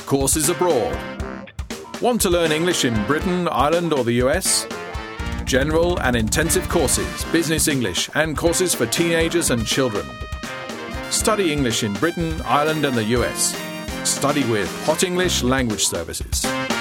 courses abroad. Want to learn English in Britain, Ireland or the US? General and intensive courses, business English and courses for teenagers and children. Study English in Britain, Ireland and the US. Study with Hot English Language Services.